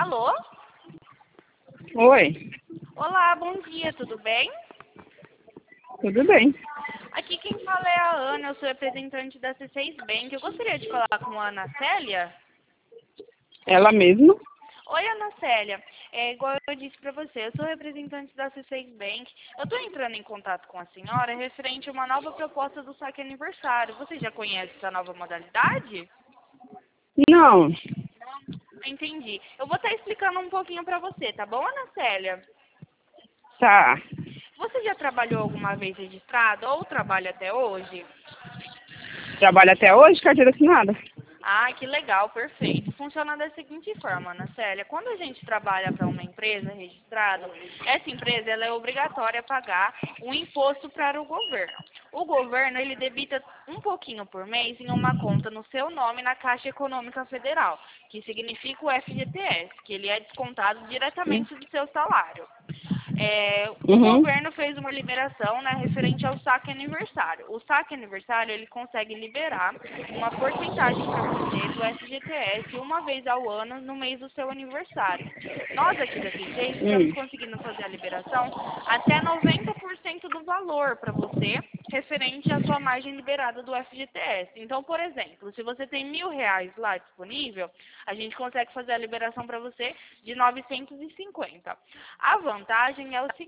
Alô? Oi, Olá, bom dia, tudo bem? tudo bem? Aqui quem fala é a Ana, eu sou representante da C6 Bank. Eu gostaria de falar com a Ana Célia. Ela mesma? Oi, Ana Célia. Igual eu disse para você, eu sou representante da C6 Bank. Eu estou entrando em contato com a senhora referente a uma nova proposta do saque aniversário. Você já conhece essa nova modalidade? Não, Entendi. Eu vou estar explicando um pouquinho para você, tá bom, Ana Célia? tá. Você já trabalhou alguma vez registrado ou trabalha até hoje? Trabalha até hoje, carteira assinada? Ah, que legal, perfeito. Funciona da seguinte forma, Ana Célia. Quando a gente trabalha para uma empresa registrada, essa empresa ela é obrigatória a pagar um imposto para o governo. O governo ele debita um pouquinho por mês em uma conta no seu nome na Caixa Econômica Federal, que significa o FGTS, que ele é descontado diretamente do seu salário. O Uhum. governo fez uma liberação, né, referente ao saque aniversário. O saque aniversário ele consegue liberar uma porcentagem para você do FGTS uma vez ao ano no mês do seu aniversário. Nós aqui da C6 estamos conseguindo fazer a liberação até 90% do valor para você referente à sua margem liberada do FGTS. Então, por exemplo, se você tem R$ 1.000 lá disponível, a gente consegue fazer a liberação para você de 950. A vantagem é o seguinte.